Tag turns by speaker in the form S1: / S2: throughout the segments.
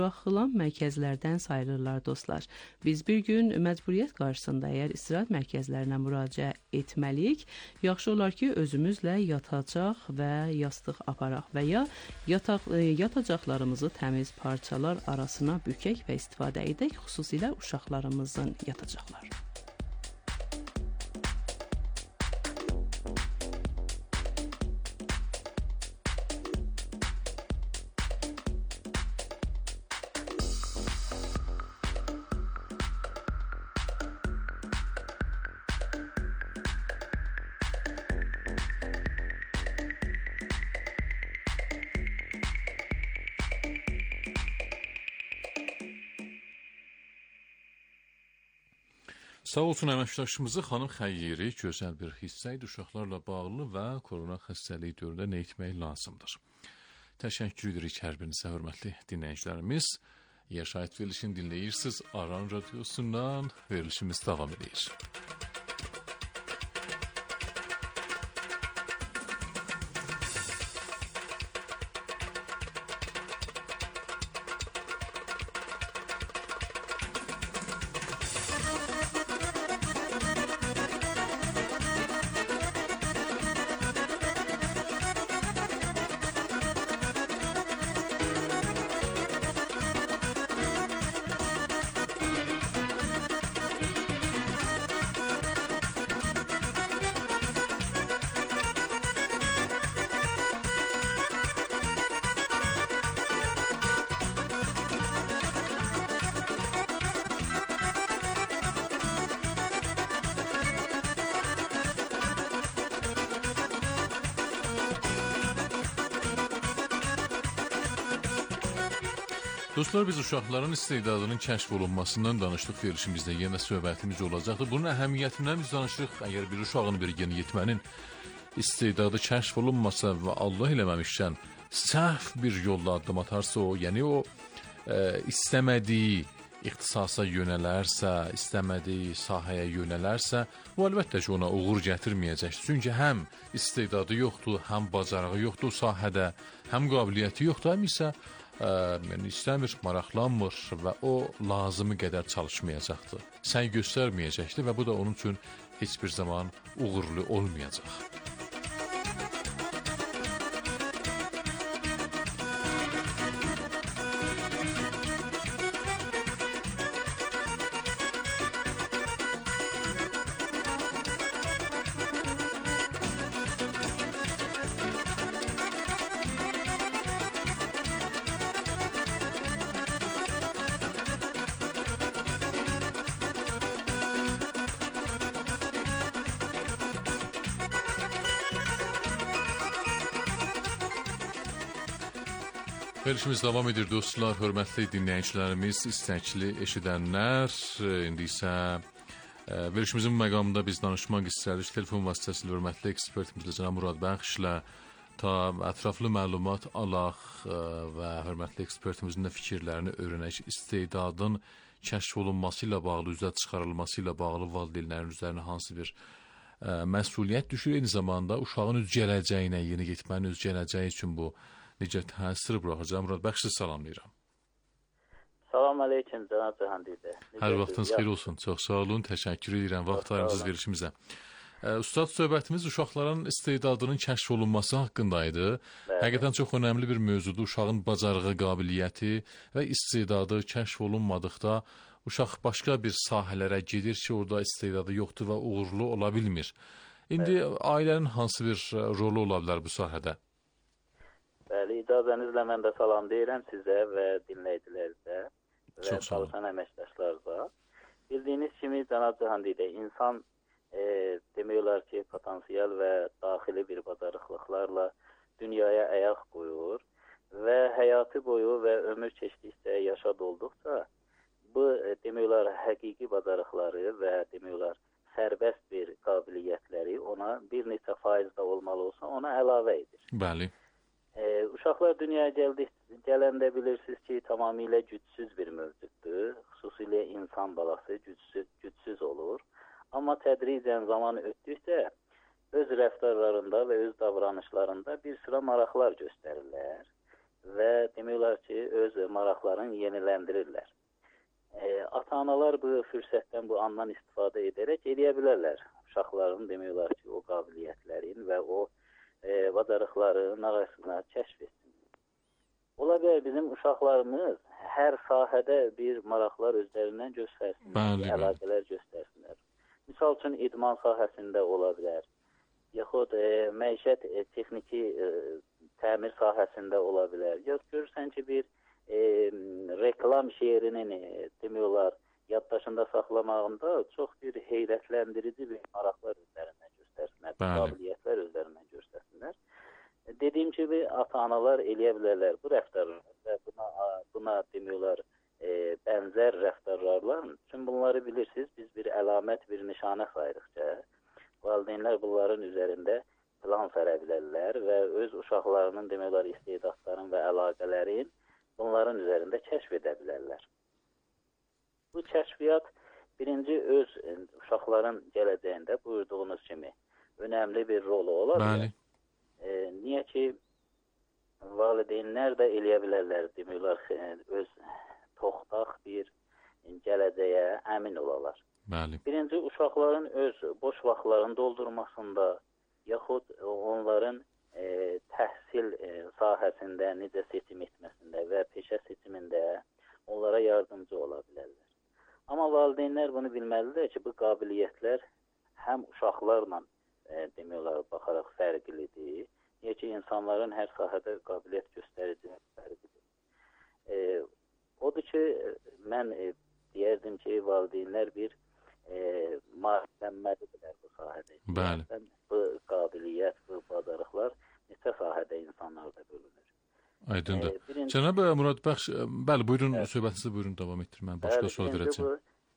S1: Buraxılan mərkəzlərdən sayılırlar dostlar. Biz bir gün məcburiyyət qarşısında əgər istirahət mərkəzlərinə müraciət etməliyik, yaxşı olar ki, özümüzlə yatacaq və yastıq aparaq və ya yatacaqlarımızı təmiz parçalar arasına bükək və istifadə edək, xüsusilə uşaqlarımızın yatacaqları.
S2: Sağ olsun əməkdaşımızı xanım Xəyyeri gözəl bir hissə idi uşaqlarla bağlı və korona xəstəliyi dövründə nə etmək lazımdır. Təşəkkür edirik hər birinizə, hörmətli dinləyicilərimiz. Yaşayət verilişini dinləyirsiniz. Aran radiosundan verilişimiz davam edir. Dostlar, biz uşaqların istedadının kəşf olunmasından danışdıq, verilişimizdə yenə söhbətimiz olacaqdır. Bunun əhəmiyyətindən biz danışırıq. Əgər bir uşağın, bir yeniyetmənin istedadı kəşf olunmasa və Allah eləməmişkən səhv bir yolla addım atarsa o, yəni o istəmədiyi ixtisasa yönələrsə, istəmədiyi sahəyə yönələrsə, o əlbəttə ki, ona uğur gətirməyəcək. Çünki həm istedadı yoxdur, həm bacarığı yoxdur o sahədə, həm qabiliyyəti yoxdur, həm isə yəni istəmir, maraqlanmır və o lazımı qədər çalışmayacaqdır. Sən göstərməyəcəkdir və bu da onun üçün heç bir zaman uğurlu olmayacaq. Verilişimiz davam edir dostlar, hörmətli dinləyicilərimiz, istəkli eşidənlər. İndi isə verilişimizin məqamında biz danışmaq istəyirik. Telefon vasitəsilə hörmətli ekspertimizlə Cənab Murad Bəxşlə ta ətraflı məlumat alaq və hörmətli ekspertimizin də fikirlərini öyrənək. İstedadın kəşf olunması ilə bağlı, üzə çıxarılması ilə bağlı valideynlərin üzərinə hansı bir məsuliyyət düşür. Eyni zamanda uşağın öz gələcəyinə, yeni getmənin öz gələcəyi üçün bu necə təsir buraxacaq? Murad Bəxşi, salamlayıram.
S3: Salam aleyküm, cənab Cəhandidə.
S2: Hər vaxtınız xeyir olsun. Çox sağ olun, təşəkkür edirəm vaxt ayırdığınız verilişimizə. Ustad, söhbətimiz uşaqların istedadının kəşf olunması haqqındaydı. Həqiqətən çox önəmli bir mövzudur. Uşağın bacarığı, qabiliyyəti və istedadı kəşf olunmadıqda uşaq başqa bir sahələrə gedir ki, orada istedadı yoxdur və uğurlu ola bilmir. İndi ailənin hansı bir rolu ola bilər bu sahədə?
S3: Bəli, icazənizlə mən də salam deyirəm sizə və dinləyicilərinizə və çalışan əməkdaşlarına. Bildiyiniz kimi, cənab Cəhandidə, insan demək olar ki, potansiyel və daxili bir bacarıqlıqlarla dünyaya ayaq qoyur və həyatı boyu və ömür keçdikcə, yaşad olduqca bu demək olar həqiqi bacarıqları və demək olar sərbəst bir qabiliyyətləri ona bir neçə faizdə olmalı olsa ona əlavə edir.
S2: Bəli.
S3: Uşaqlar dünyaya gələndə bilirsiniz ki, tamamilə gücsüz bir mövcuddur. Xüsusilə insan balası gücsüz olur. Amma tədricən zaman ötdükcə öz rəftarlarında və öz davranışlarında bir sıra maraqlar göstərirlər. və demək olar ki, öz maraqlarını yeniləndirirlər. Ata-analar bu fürsətdən, bu andan istifadə edərək eləyə bilərlər. Uşaqların demək olar ki, o qabiliyyətlərin və o bacarıqların arasına kəşf etsin. Ola bilər bizim uşaqlarımız hər sahədə bir maraqlar özlərindən göstərsinlər, əlaqələr göstərsinlər. Misal üçün idman sahəsində ola bilər, yaxud məişət texniki təmir sahəsində ola bilər. Ya görürsən ki, bir reklam şeirinin demək olar yaddaşında saxlamağında çox bir heyrətləndirici bir maraqlar özlərindən göstərsinlər, qabiliyyətlər özlərindən göstərsinlər. Dediyim kimi, ata-analar eləyə bilərlər bu rəftarlar və buna demək olar bənzər rəftarlarla. Çünki bunları bilirsiniz, biz bir əlamət, bir nişanə sayırıq ki, valideynlər bunların üzərində plan sərə bilərlər və öz uşaqlarının demək olar istedadların və əlaqələrin bunların üzərində kəşf edə bilərlər. Bu kəşfiyyat birinci öz uşaqların gələcəyində buyurduğunuz kimi önəmli bir rolu ola bilər. Niyə ki, valideynlər də eləyə bilərlər, demək olar, öz toxtaq bir gələcəyə əmin olalar. Birinci, uşaqların öz boş vaxtlarını doldurmasında, yaxud onların təhsil sahəsində necə seçim etməsində və peşə seçimində onlara yardımcı ola bilərlər. Amma valideynlər bunu bilməlidir ki, bu qabiliyyətlər həm uşaqlarla demək olar, baxaraq fərqlidir. Niyə ki, insanların hər sahədə qabiliyyət göstəriciləri fərqlidir. Odur ki, mən deyərdim ki, valideynlər bir maariflənməlidirlər bu sahədə.
S2: Bəli.
S3: Bu qabiliyyət, bu bacarıqlar neçə sahədə insanlarda bölünür.
S2: Aydındır. Cənab Murad Bəxş, bəli, buyurun, söhbətinizi buyurun, davam etdirmən. Başqa sual verəcəm.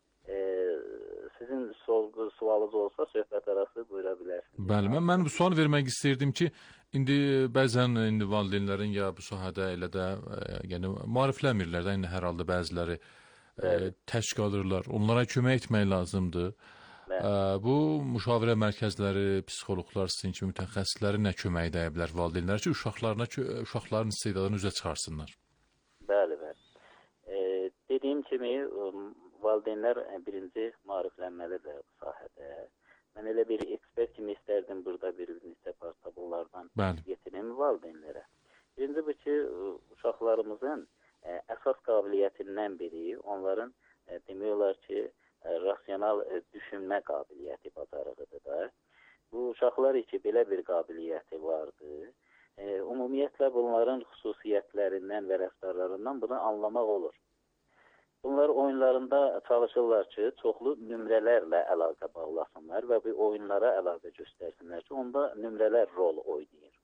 S3: Sizin sualınız olsa söhbət arası buyura bilərsiniz.
S2: Bəli, mən bu sual vermək istəyirdim ki, indi bəzən valideynlərin ya bu sahədə elə də yəni maariflənmirlər də, hər halda bəziləri tək qalırlar. Onlara kömək etmək lazımdır. Bu müşavirə mərkəzləri, psixoloqlar, sizin kimi mütəxəssisləri nə kömək edə bilər valideynlər ki, uşaqların istedadını üzə çıxarsınlar?
S3: Bəli. Dediyim kimi, valideynlər birinci maariflənməlidir bu sahədə. Mən elə bir ekspert kimi istərdim burada bir neçə parça bunlardan yetirim valideynlərə. Birinci bu ki, uşaqlarımızın əsas qabiliyyətindən biri onların demək olar ki, rasional düşünmə qabiliyyəti bacarığıdır da. Bu uşaqlar için belə bir qabiliyyəti vardır. Ümumiyyətlə bunların xüsusiyyətlərindən və rəftarlarından bunu anlamaq olur. Bunlar oyunlarında çalışırlar ki, çoxlu nömrələrlə əlaqə bağlasınlar və bu oyunlara əlaqə göstərsinlər ki, onda nömrələr rol oynayır.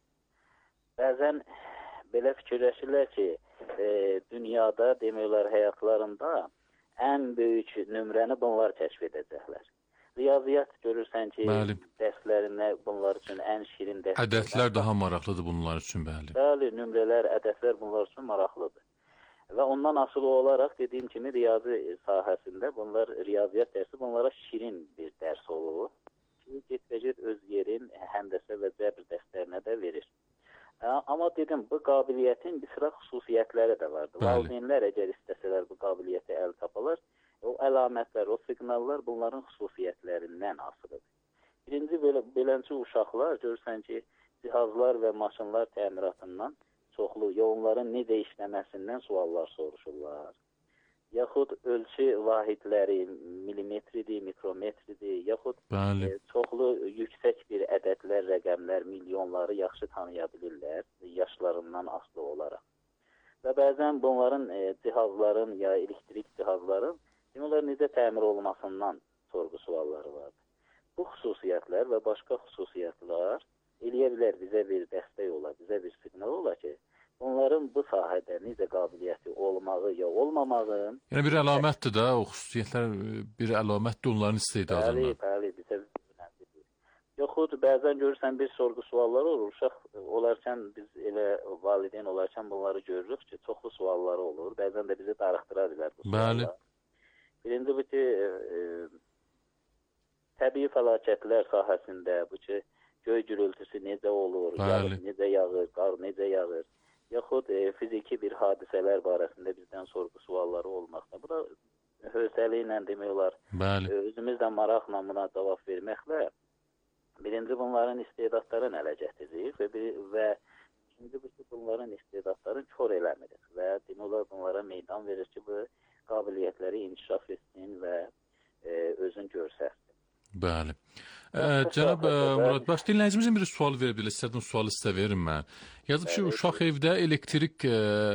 S3: Bəzən belə fikirləşirlər ki, dünyada, demək olar, həyatlarında ən böyük nömrəni bunlar kəşf edəcəklər. Riyaziyyat görürsən ki, dərslərində bunlar üçün ən şirin dərslər.
S2: Ədədlər daha maraqlıdır bunlar üçün, bəli.
S3: Bəli, nömrələr, ədədlər bunlar üçün maraqlıdır. Və ondan asılı olaraq dediyim kimi riyazi sahəsində bunlar, riyaziyyat dərsi bunlara şirin bir dərs olur. Get-və-get öz yerin həndəsə və cəbr dərslərinə də verir. Amma dedim, bu qabiliyyətin bir sıra xüsusiyyətləri də vardır. Valideynlər əgər istəsələr bu qabiliyyəti əl tapalar, o əlamətlər, o siqnallar bunların xüsusiyyətlərindən asılıdır. Birinci, beləncə uşaqlar görürsən ki, cihazlar və maşınlar təmiratından çoxlu, onların necə işləməsindən suallar soruşurlar. Yaxud ölçü vahidləri milimetridir, mikrometridir, yaxud çoxlu yüksək bir ədədlər, rəqəmlər, milyonları yaxşı tanıya bilirlər, yaşlarından asılı olaraq. Və bəzən bunların cihazların ya elektrik cihazların onların necə təmir olmasından sorğu sualları vardır. Bu xüsusiyyətlər və başqa xüsusiyyətlər eləyə bilər bizə bir dəstək ola, bizə bir siqnal ola ki, onların bu sahədə necə qabiliyyəti olmağı ya olmamağın...
S2: Yəni bir əlamətdir də, o xüsusiyyətlər bir əlamətdir onların istedadından.
S3: Bəli, bizə önəmlidir. Yoxud bəzən görürsən bir sorğu sualları olur, uşaq olarkən biz elə valideyn olarkən bunları görürük ki, çoxlu sualları olur, bəzən də bizi darıxdıra bilər bu suallar. Birinci bu ki, təbii fəlakətlər sahəsində bu ki, göy gürültüsü necə olur, necə yağır, qar necə yağır. yaxud fiziki bir hadisələr barəsində bizdən sorğu-sualları olmaqda. Bu da hövsələ ilə demək olar, özümüz də maraqla buna cavab verməklə birinci bunların istedadlarını ələ gətiririk və ikinci bunların istedadlarını kör eləmirik və demək olar bunlara meydan verir ki, bu qabiliyyətləri inkişaf etsin və özün görsəsin.
S2: Bəli. Cənab Murad Bəxş, dinləyicimizin bir sual verə bilər, istədim sualı sizə verim mən. Yazıb ki, uşaq evdə elektrik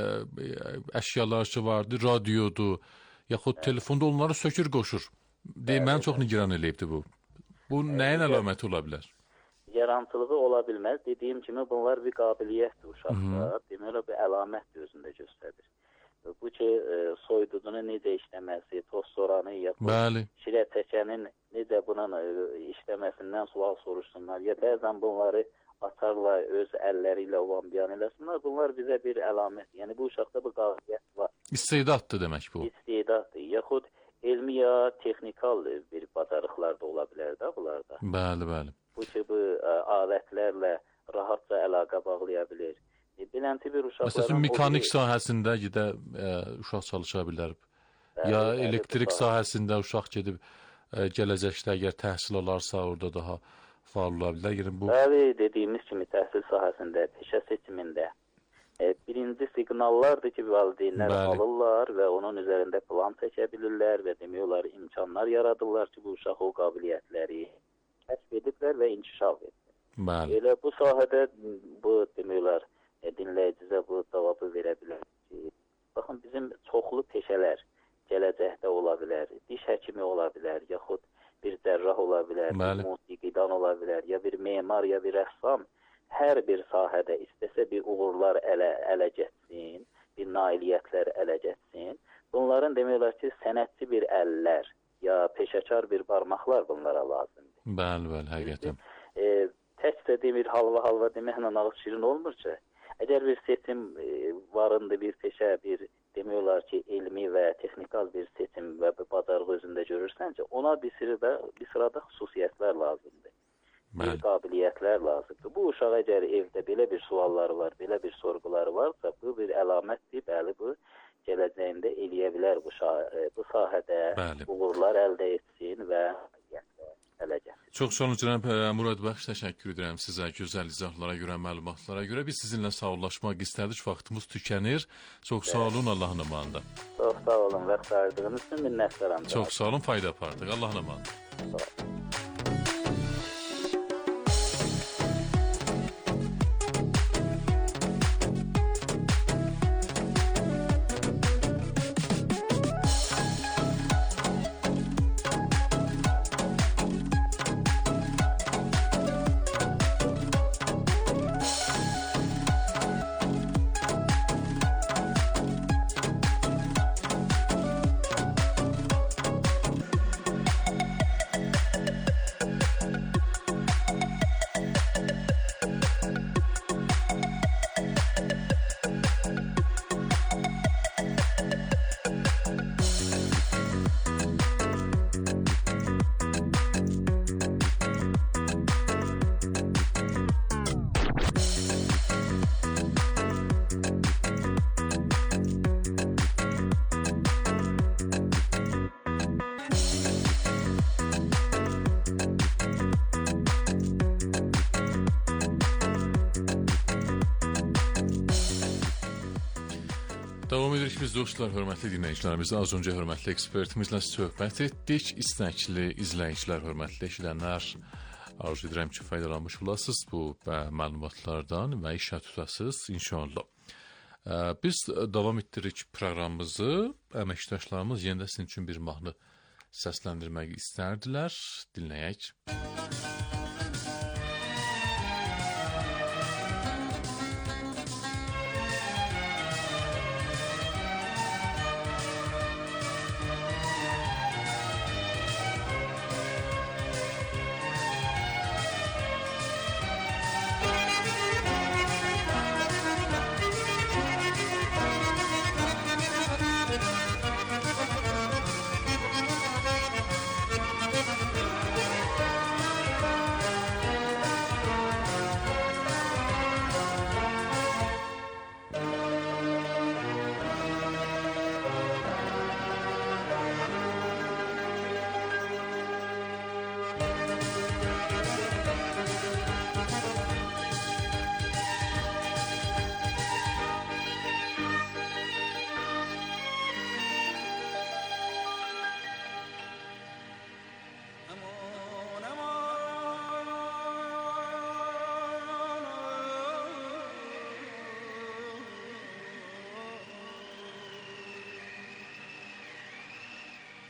S2: əşyalar ki vardı, radiodur, yaxud telefonda onları sökür qoşur. Mən çox nigaran eləyibdi bu. Bu nəyin əlaməti ola bilər?
S3: Yarantılığı ola bilməz. Dediyim kimi bunlar bir qabiliyyətdir uşaqda. Deməli, bir əlamətdir özündə göstərir. Bu ki, soyuducunun necə işləməsi, toz soranı, yaxud şirə çəkənin necə bunun işləməsindən sual soruşsunlar. Ya bəzən bunları atarlar, öz əlləri ilə olan biyan eləsinlər. Bunlar bizə bir əlamət. Yəni, bu uşaqda bu qabiliyyət var.
S2: İstedaddır demək bu.
S3: İstedaddır. Yaxud elmi ya texnikal bir bacarıqlar da ola bilər də bunlarda.
S2: Bəli.
S3: Bu ki, bu alətlərlə rahatca əlaqə bağlaya bilir. Bilənti bir uşaqların...
S2: Məsələn, mekanik sahəsində uşaq çalışa bilər. Ya elektrik sahəsində uşaq gedib gələcəkdə əgər təhsil alarsa orada daha faal ola bilər.
S3: Bəli, dediyimiz kimi təhsil sahəsində, peşə seçimində birinci siqnallardır ki, valideynlər alırlar və onun üzərində plan çəkə bilirlər və demək olar imkanlar yaradırlar ki, bu uşaq o qabiliyyətləri kəşf ediblər və inkişaf edir. Elə bu sahədə bu demək olar dinləyicizə bu cavabı verə bilər ki, baxın, bizim çoxlu peşələr gələcəkdə ola bilər, diş həkimi ola bilər, yaxud bir cərrah ola bilər, bir musiqidan ola bilər, ya bir memar, ya bir rəssam. Hər bir sahədə istəsə bir uğurlar ələ getsin, bir nailiyyətlər ələ getsin. Bunların demək olar ki, sənətçi bir əllər, ya peşəkar bir barmaqlar bunlara lazımdır.
S2: Bəli, həqiqətən.
S3: Təkcə demir, halva deməklə ağız şirin olmur ki. Əgər bir seçim varındı, bir peşə, bir demək olar ki, elmi və texnikal bir seçim və bir bacarıq özündə görürsənsə, ona bir sırada xüsusiyyətlər lazımdır. Bir qabiliyyətlər lazımdır. Bu uşaq əgər evdə belə bir sualları var, belə bir sorğuları varsa, bu bir əlamətdir. Bəli, bu gələcəyində eləyə bilər bu sahədə uğurlar əldə etsin və ələ gəlir.
S2: Çox sağ olun, cənab Murad Bəxş, təşəkkür edirəm sizə gözəl izahlara görə, məlumatlara görə. Biz sizinlə sağollaşmaq istərdik, vaxtımız tükənir. Çox sağ olun, Allahın amanında.
S3: Çox sağ olun, vaxt ayırdığınız üçün minnətdaram.
S2: Çox sağ olun, fayda apardıq. Allahın amanında.
S3: Sağ olun.
S2: Davam edirik biz dostlar, hörmətli dinləyicilərimiz. Az öncə hörmətli ekspertimizlə söhbət etdik. İstəkli izləyicilər, hörmətli eşidənlər, arzu edirəm ki, faydalanmış olasınız bu məlumatlardan və işə tutasınız inşallah. Biz davam etdiririk proqramımızı. Əməkdaşlarımız yenə də sizin üçün bir mahnı səsləndirmək istərdilər. Dinləyək.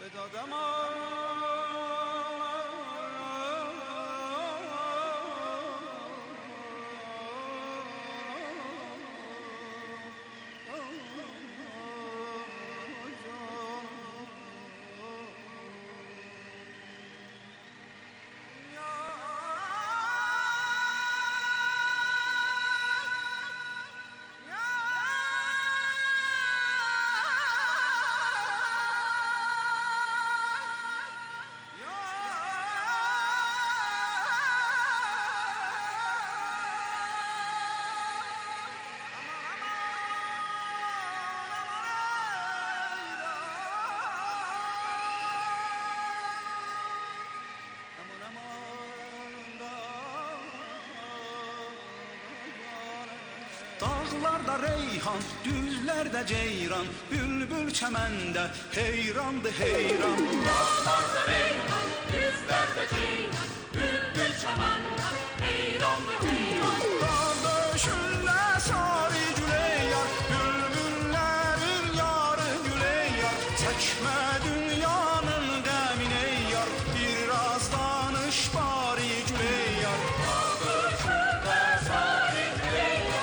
S4: Dağlarda reyhan, düzlerde ceyran, bülbül çəməndə heyrandı heyran. Dağlarda reyhan, düzlerde ceyran, bülbül çəməndə heyrandı heyran. Dağdöşünlə sarı güleyar, bülbüllərin yarı güleyar. Çəkmə dünyanın qəmini yar, biraz danış bari güleyar. Dağdöşünlə sarı güleyar,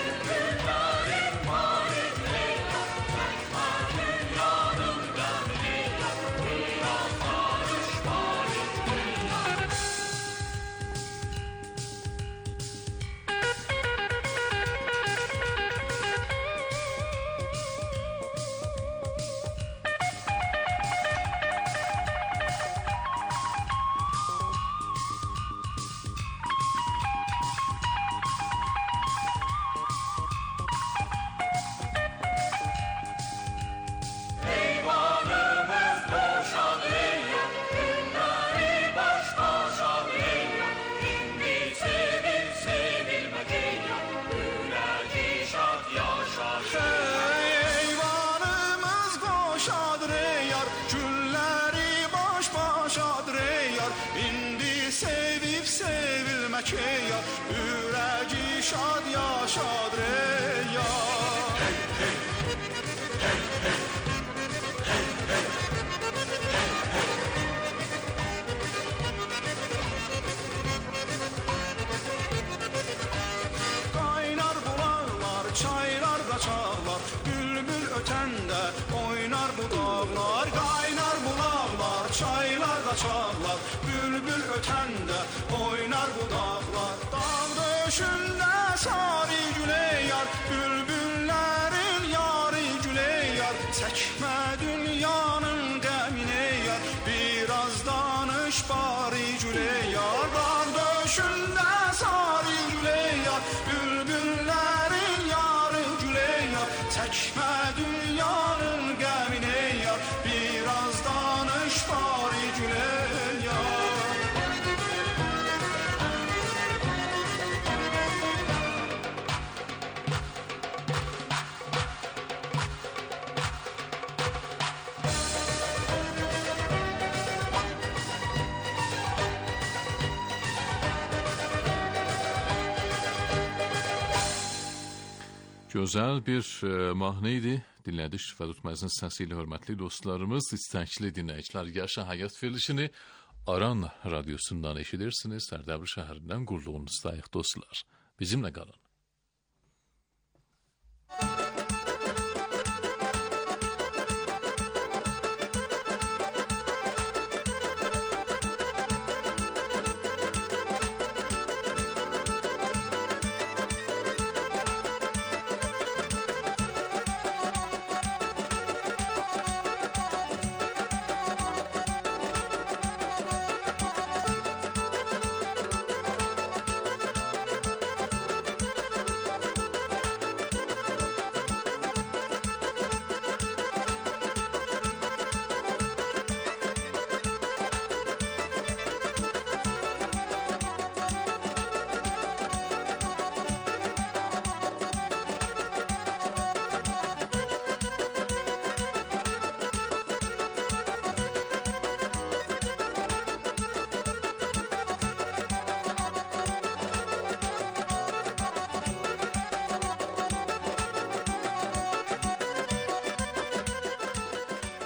S4: Sevilmek ürəci şad yaşadır ya. Qaynar bulaqlar, çaylar qaçaqlar, bülbül ötəndə oynar bu dağlar. Qaynar bulaqlar, çaylar qaçaqlar, bülbül ötəndə oynar bu dağlar. Dağ döşündə sarı güleyar, bülbüllərin yarı güleyar. Çəkmə dünyanın qəmini yar, biraz danış bari güleyar. Dağ döşündə sarı güleyar, bülbüllərin yarı güleyar. Çəkmə dünyanın qəmini yar, biraz danış bari güleyar.
S2: Gözəl bir mahnı idi. Dinlədik Fərid Utmazın səsi ilə hörmətli dostlarımız, istəkli dinləyicilər. Yaşa Həyat verilişini Aran radyosundan eşidirsiniz. Sərdəbli şəhərindən qurduğunuzdayıq dostlar. Bizimlə qalın.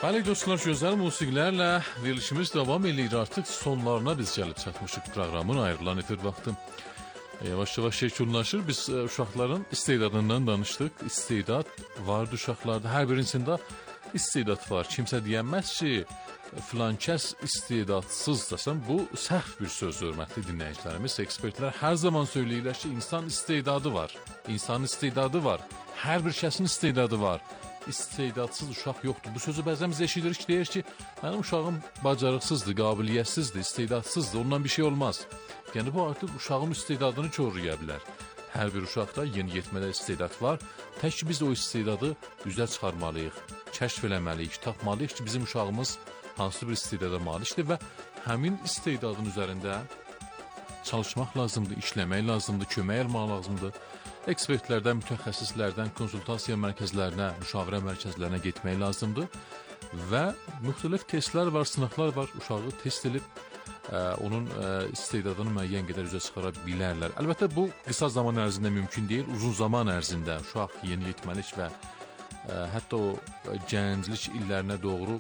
S2: Bəli dostlar, gözəl musiqilərlə verilişimiz davam edir. Artıq sonlarına biz gəlib çatmışıq proqramın ayrılan efir vaxtı. Yavaş-yavaş yekunlaşır. Biz uşaqların istedadından danışdıq. İstedad vardı uşaqlarda. Hər birisində istedad var. Kimsə deyəməz ki, filan kəs istedadsızdasan. Bu səhv bir söz, hörmətli dinləyicilərimiz. Ekspertlər hər zaman söyləyirlər ki, insan istedadı var. İnsanın istedadı var. Hər bir kəsin istedadı var. İstedadsız uşaq yoxdur. Bu sözü bəzən biz eşidirik ki, deyir ki, mənim uşağım bacarıqsızdır, qabiliyyətsizdir, istedadsızdır, ondan bir şey olmaz. Yəni bu artıq uşağın istedadını korlaya bilər. Hər bir uşaqda yeniyetmədə istedad var. Tək ki biz o istedadı üzə çıxarmalıyıq, kəşf eləməliyik, tapmalıyıq ki, bizim uşağımız hansı bir istedada malikdir və həmin istedadın üzərində çalışmaq lazımdır, işləmək lazımdır, kömək almaq lazımdır. Ekspertlərdən, mütəxəssislərdən konsultasiya mərkəzlərinə, müşavirə mərkəzlərinə getmək lazımdır və müxtəlif testlər var, sınaqlar var. Uşağı test edib onun istedadını müəyyən qədər üzə çıxara bilərlər. Əlbəttə bu qısa zaman ərzində mümkün deyil, uzun zaman ərzində uşaq yeniyetməlik və hətta o gənclik illərinə doğru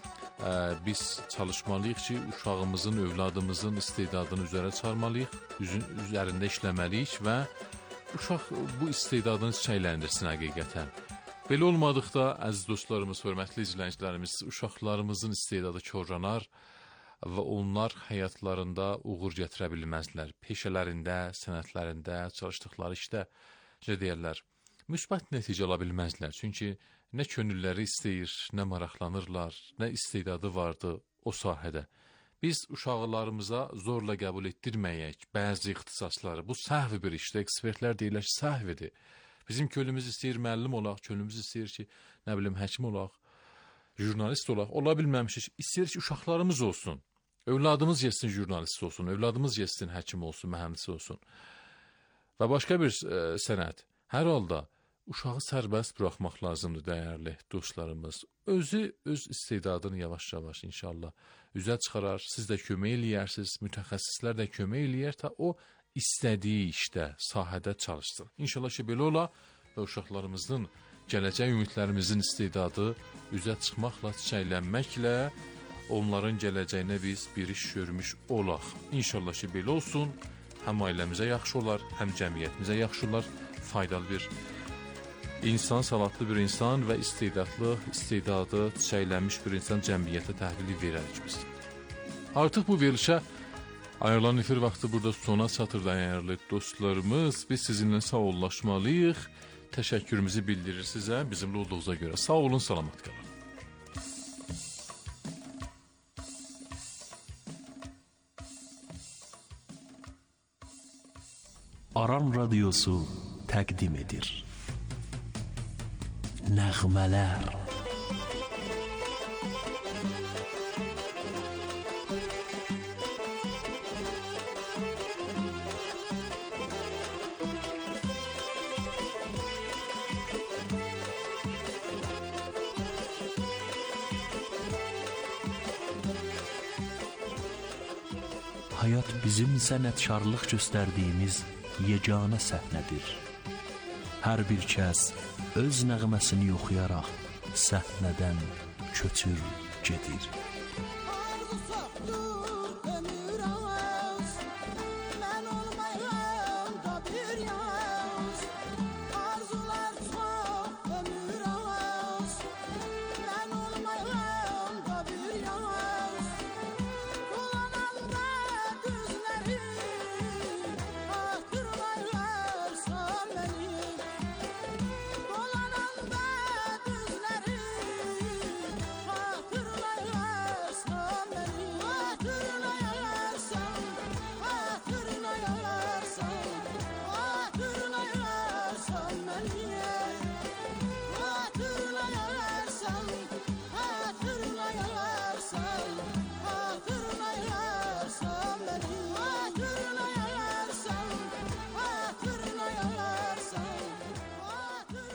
S2: biz çalışmalıyıq ki, uşağımızın, övladımızın istedadını üzərə çıxarmalıyıq, üzərində işləməliyik və uşaq bu istedadını çiçəkləndirsin həqiqətən. Belə olmadıqda, əziz dostlarımız, hörmətli izləyicilərimiz, uşaqlarımızın istedadı korlanar və onlar həyatlarında uğur gətirə bilməzlər. Peşələrində, sənətlərində, çalışdıqları işdə, deyərlər, müsbət nəticə ala bilməzlər. Çünki nə könülləri istəyir, nə maraqlanırlar, nə istedadı vardı o sahədə. Biz uşaqlarımıza zorla qəbul etdirməyək bəzi ixtisasları. Bu səhv bir işdir. Ekspertlər deyirlər ki, səhvidir. Bizim könlümüz istəyir müəllim olaq, könlümüz istəyir ki, nə bilim, həkim olaq, jurnalist olaq. Ola bilməmişik. İstəyir ki, uşaqlarımız olsun. Övladımız yesin jurnalist olsun, övladımız yesin həkim olsun, mühəndis olsun. Və başqa bir sənət. Hər halda uşağı sərbəst buraxmaq lazımdır, dəyərli dostlarımız. Özü öz istedadını yavaş-yavaş inşallah üzə çıxarar, siz də kömək eləyərsiniz, mütəxəssislər də kömək eləyər ta o istədiyi işdə, sahədə çalışsın. İnşallah ki, belə ola və uşaqlarımızın, gələcək ümidlərimizin istedadı üzə çıxmaqla, çiçəklənməklə onların gələcəyinə biz bir iş görmüş olaq. İnşallah ki, belə olsun, həm ailəmizə yaxşı olar, həm cəmiyyətimizə yaxşı olar, faydalı bir İnsan, savadlı bir insan və istedadı çiçəklənmiş bir insan cəmiyyətə təhvili verərik biz. Artıq bu verilişə ayrılan efir vaxtı burada sona çatır dəyərli dostlarımız. Biz sizinlə sağollaşmalıyıq. Təşəkkürümüzü bildirir sizə, bizimlə olduğunuza görə. Sağ olun, salamat qalın.
S5: Aran Radyosu təqdim edir. Nəğmələr. Hayat bizim sənətkarlıq göstərdiyimiz yeganə səhnədir. Hər bir kəs öz nəğməsini oxuyaraq səhnədən köçür gedir.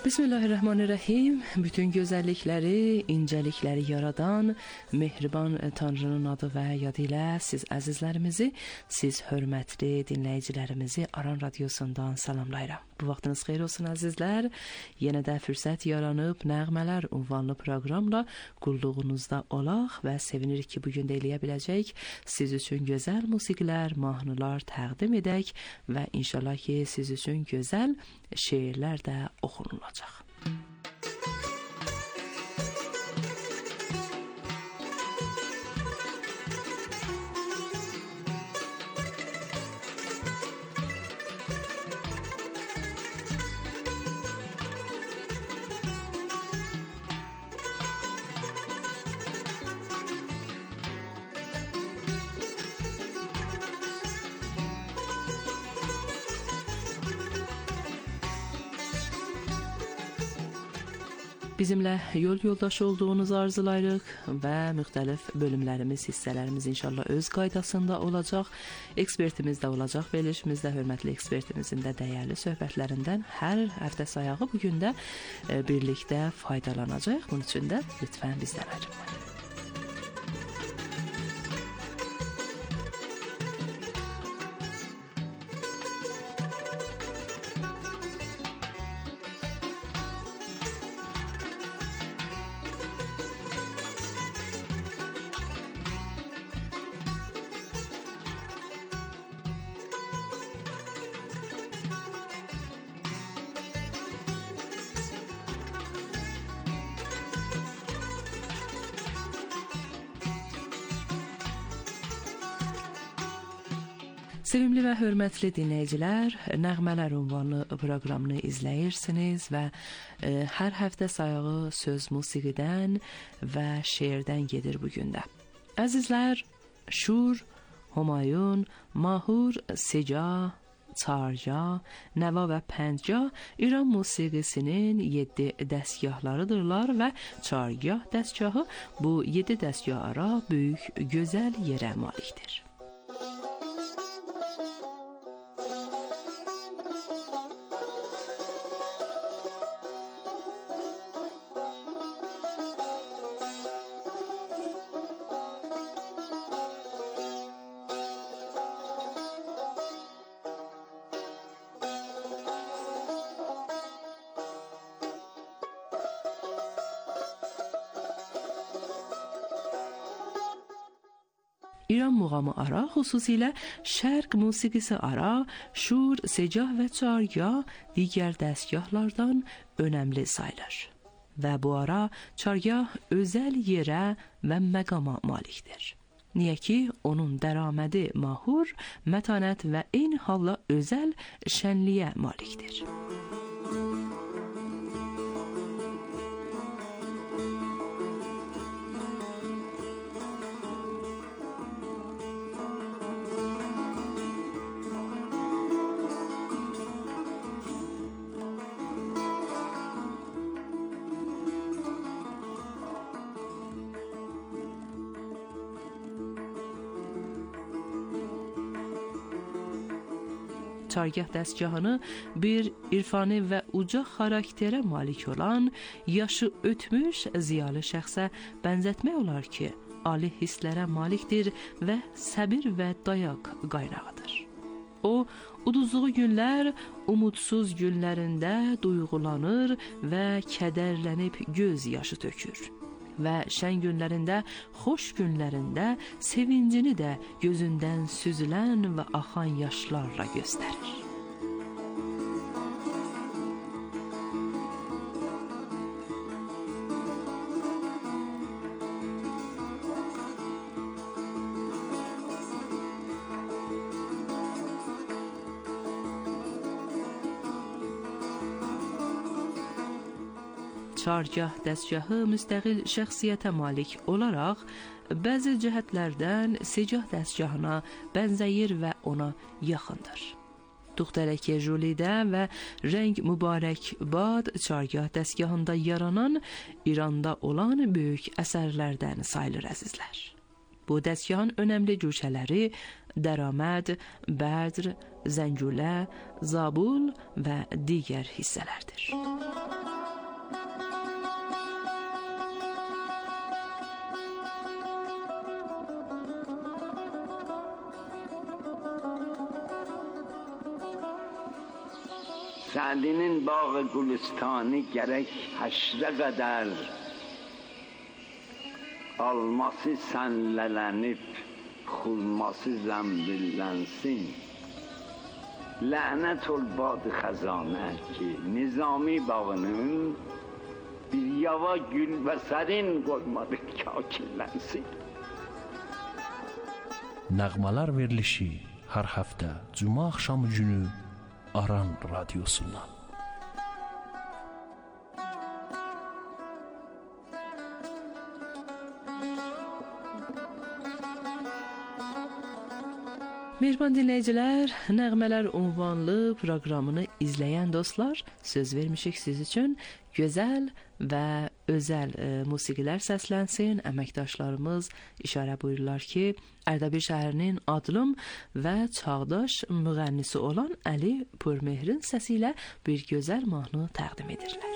S1: Bismillahirrahmanirrahim. Bütün gözəllikləri, incəlikləri yaradan mehriban Tanrının adı və yadı ilə siz əzizlərimizi, siz hörmətli dinləyicilərimizi Aran Radiosundan salamlayıram. Bu vaxtınız xeyir olsun əzizlər. Yenə də fürsət yaranıb Nəğmələr ünvanlı proqramla qulluğunuzda olaq və sevinirik ki, bugün də eləyə biləcək siz üçün gözəl musiqilər, mahnılar təqdim edək və inşallah ki, siz üçün gözəl şeirlər də oxunulacaq. Bizimlə yol yoldaşı olduğunuz arzulayırıq və müxtəlif bölümlərimiz, hissələrimiz inşallah öz qaydasında olacaq. Ekspertimiz də olacaq verilişimizdə, hörmətli ekspertimizin də dəyərli söhbətlərindən hər həftə sayağı bugün də birlikdə faydalanacaq. Bunun üçün də lütfən bizdən ayrılmayın. Sevimli və hörmətli dinləyicilər, Nəğmələr ünvanlı proqramını izləyirsiniz və hər həftə sayağı söz musiqidən və şeirdən gedir bugün də. Əzizlər, Şur, Humayun, Mahur, Seca, Çarca, Nəva və Pəncah İran musiqisinin 7 dəstgahlarıdırlar və Çargah dəstgahı bu 7 dəstgah ara böyük, gözəl yerə malikdir. İran muğamı ara, xüsusilə şərq musiqisi ara, şur, secah və çargah digər dəstgahlardan önəmli sayılır. Və bu ara çargah özəl yerə və məqama malikdir. Niyə ki, onun dəramədi mahur, mətanət və eyni halla özəl şənliyə malikdir. Çargah dəstgahını bir irfani və uca xarakterə malik olan, yaşı ötmüş ziyalı şəxsə bənzətmək olar ki, ali hisslərə malikdir və səbir və dayaq qaynağıdır. O, uduzluğu günlər, umudsuz günlərində duyğulanır və kədərlənib göz yaşı tökür. Və şən günlərində, xoş günlərində sevincini də gözündən süzülən və axan yaşlarla göstərir. Çargah dəstgahı müstəqil şəxsiyyətə malik olaraq bəzi cəhətlərdən secah dəstgahına bənzəyir və ona yaxındır. Tuxtərəki Julidə və Rəng Mübarək Bad çargah dəstgahında yaranan İranda olan böyük əsərlərdən sayılır əzizlər. Bu dəstgahın önəmli cürçələri Dəraməd, Bədr, Zəngülə, Zabul və digər hissələrdir.
S6: Sa'dinin bağı Gülistani gerek həşrə qədər alması sənlələnib, xulması zəmbillənsin. Lənət ol bad xəzanə ki, Nizami bağının bir yava gül və sərin qoymadı kakillənsin.
S5: Nəğmələr verilişi hər həftə Cuma axşamı günü Aran Radyosundan.
S1: Mehriban dinləyicilər, Nəğmələr ünvanlı proqramını izləyən dostlar, söz vermişik siz üçün gözəl və özəl musiqilər səslənsin. Əməkdaşlarımız işarə buyururlar ki, Ərdəbil şəhərinin adlım və çağdaş müğənnisi olan Əli Pürmehrin səsi ilə bir gözəl mahnı təqdim edirlər.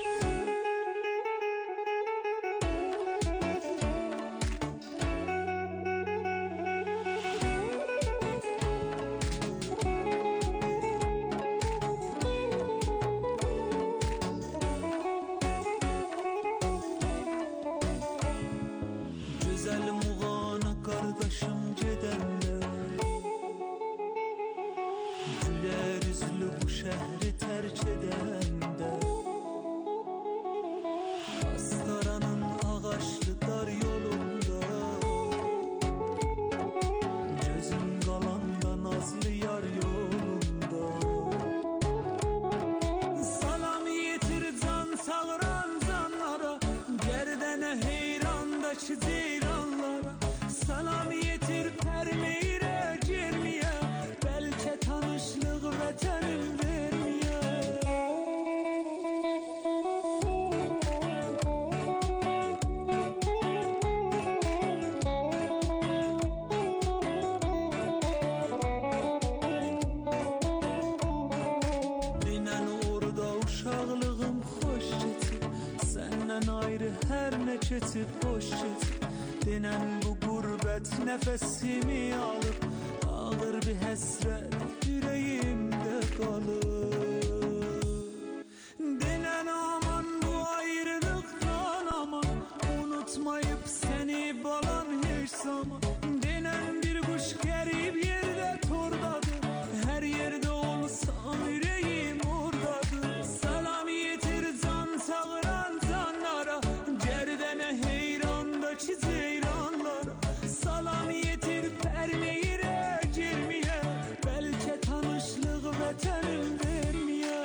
S4: Keçib boş keçib denən bu qürbət nəfəsimi alıb, ağır bir həsrət ürəyimdə qalıb. Denən aman bu ayrılıqdan aman, unutmayıb səni balan heç zaman. Denən bir quş qərib yerdə tordadır, hər yerdə olsam ürəyim ordadır. Salam yetir can çağıran canlara, heyrandakı ceyranlara. Salam yetir pərmeyirə girməyə, bəlkə tanışlıq vətənim verməyə.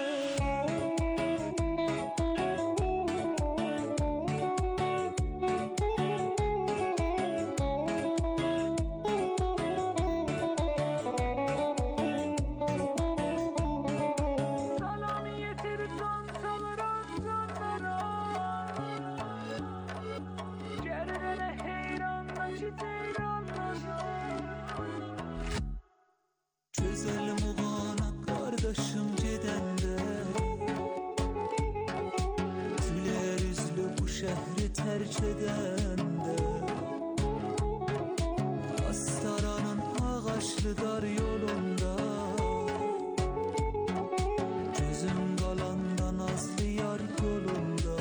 S4: Salam yetir can çağıran canlara, gözəlim uğana qardaşım gedəndə, gülər üzlü bu şəhri tərk edəndə, Astaranın ağaçlı dar yolunda, gözüm qalanda nazlı yar yolunda.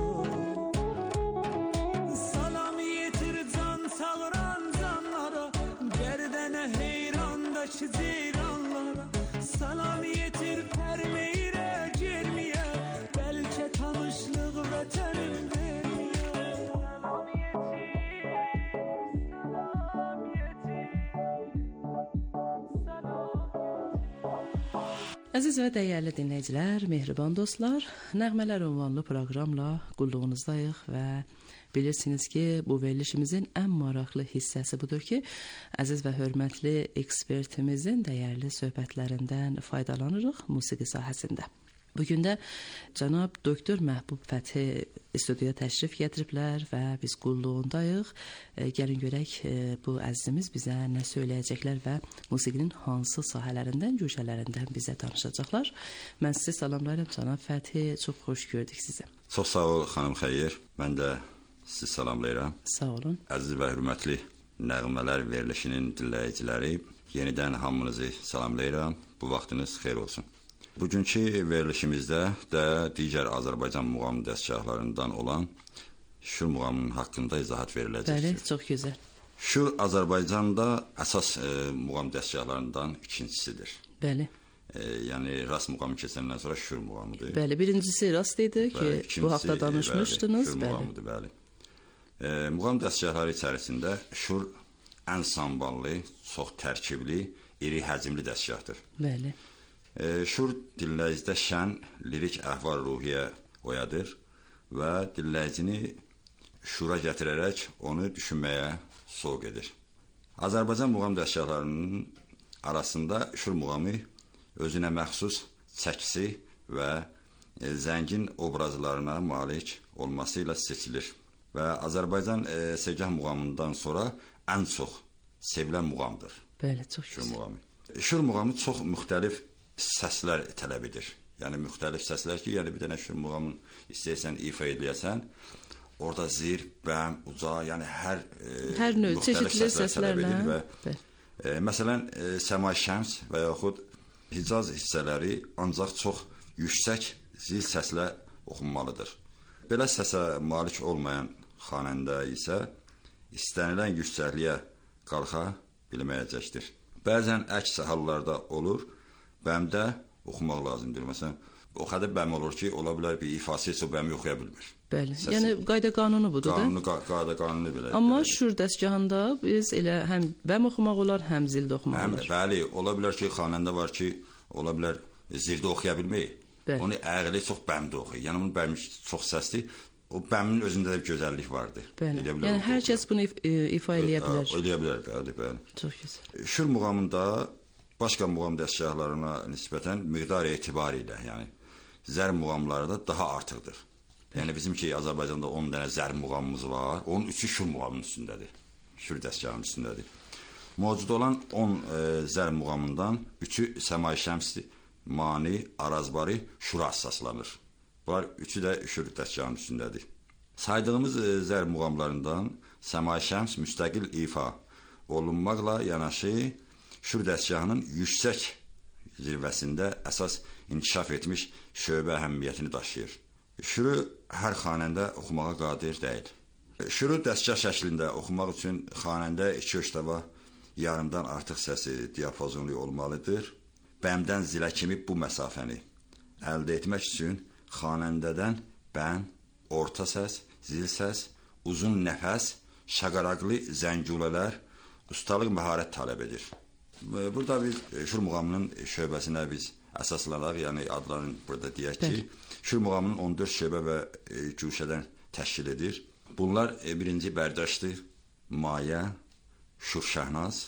S4: Salam yetir can çağıran canlara, gərdənə heyrandakı ceyranlara. Salam yetir pərmeyirə girməyə, bəlkə tanışlıq vətənim verməyə. Salam yetir, salam yetir, salam.
S1: Əziz və dəyərli dinləyicilər, mehriban dostlar, Nəğmələr ünvanlı proqramla qulluğunuzdayıq və bilirsiniz ki, bu verilişimizin ən maraqlı hissəsi budur ki, əziz və hörmətli ekspertimizin dəyərli söhbətlərindən faydalanırıq musiqi sahəsində. Bugün də cənab Doktor Məhbub Fəthi studiyaya təşrif gətiriblər və biz qulluğundayıq. Gəlin görək bu əzizimiz bizə nə söyləyəcəklər və musiqinin hansı sahələrindən, güşələrindən bizə danışacaqlar. Mən sizi salamlayıram cənab Fəthi, çox xoş gördük sizi.
S7: Çox sağ ol xanım Xeyir, mən də sizi salamlayıram.
S1: Sağ olun.
S7: Əziz və hörmətli Nəğmələr verilişinin dinləyiciləri, yenidən hamınızı salamlayıram. Bu vaxtınız xeyir olsun. Bugünkü verilişimizdə də digər Azərbaycan muğam dəstgahlarından olan Şur muğamının haqqında izahat veriləcəkdir.
S1: Bəli, çox gözəl.
S7: Şur Azərbaycanda əsas muğam dəstgahlarından ikincisidir.
S1: Bəli.
S7: Yəni rast muğamı keçəndən sonra Şur muğamıdır.
S1: Bəli, birincisi rast idi ki, bu haqda danışmışdınız.
S7: Şur muğamıdır, bəli. Muğam dəstgahları içərisində Şur ən samballı, çox tərkibli, iri həcmli dəstgahdır.
S1: Bəli.
S7: Şur dinləyicidə şən, lirik əhval-ruhiyyə oyadır və dinləyicini şura gətirərək onu düşünməyə soğuk edir. Azərbaycan muğam dəstgahlarının arasında Şur muğamı özünə məxsus çəkisi və zəngin obrazlarına malik olması ilə seçilir. Və Azərbaycan segah muğamından sonra ən çox sevilən muğamdır.
S1: Bəli, çox
S7: Şur muğamı. Şur muğamı çox müxtəlif səslər tələb edir. Yəni müxtəlif səslər ki, yəni bir dənə Şur muğamını istəyirsən ifa edəyəsən, orada zir, bəm, uca, yəni hər növ çeşidli səslərlə. Məsələn, Səma Şəms və yaxud Hicaz hissələri ancaq çox yüksək zil səslə oxunmalıdır. Belə səsə malik olmayan xanəndə isə istənilən yüksəkliyə qalxa bilməyəcəkdir. Bəzən əks hallarda olur, bəmdə oxumaq lazımdır. Məsələn, o qədər bəm olur ki, ola bilər bir ifası heç o bəmi oxuya bilmir.
S1: Bəli, yəni qayda qanunu budur da?
S7: Qayda qanunu belə.
S1: Amma Şur dəstgahında biz elə həm bəm oxumaq olar, həm zildə oxumaq olar.
S7: Bəli, ola bilər ki, xanəndə var ki, ola bilər zildə oxuya bilməyir. Onu əğli çox bəmdə oxuyur. Yəni, onun bəmi çox səsdir. O bəminin özündə də bir gözəllik vardır.
S1: Bəli, yəni hər kəs bunu ifa eləyə bilər.
S7: Eləyə bilər, bəli.
S1: Çox gözəl.
S7: Şur muğamında başqa muğam dəstgahlarına nisbətən miqdar etibarı ilə, yəni zər muğamları da daha artıqdır. Yəni bizim ki, Azərbaycanda 10 dənə zər muğamımız var, onun 3-ü Şur muğamının üstündədir. Şur dəstgahının üstündədir. Mövcud olan 10 zər muğamından 3-ü Səma Şəmsdir, Mani, Arazbarı, Şura əsaslanır. Bunlar 3-ü də Şur dəstgahının üstündədir. Saydığımız zər muğamlarından Səma Şəms müstəqil ifa olunmaqla yanaşı Şur dəstgahının yüksək zirvəsində əsas inkişaf etmiş şöbə əhəmiyyətini daşıyır. Şuru hər xanəndə oxumağa qadir deyil. Şuru dəstgah şəklində oxumaq üçün xanəndə 2 oktava yarımdan artıq səsi diapazonlu olmalıdır. Bəmdən zilə kimi bu məsafəni əldə etmək üçün xanəndədən bəm, orta səs, zil səs, uzun nəfəs, şaqaraqlı zəngulələr, ustalıq məharət tələb edir. Burada biz Şur muğamının şöbəsinə biz əsaslanaq, yəni adlarını burada deyək ki, Şur muğamının 14 şöbə və güşədən təşkil edir. Bunlar birinci Bərdəşdir, Mayə, Şur Şəhnaz,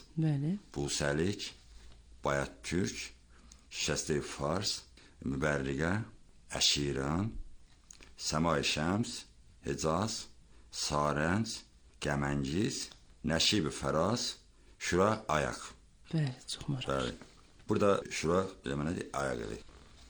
S7: Busəlik, Bayat Türk, Şikəstə Fars, Mübərriqə, Əşiran, Səma-i Şəms, Hicaz, Sarənc, Gəməngiz, Nəşib-i Fəraz, Şura Ayaq.
S1: Bəli, çox maraqlı.
S7: Burada Şura deməlidir, Ayaq edir.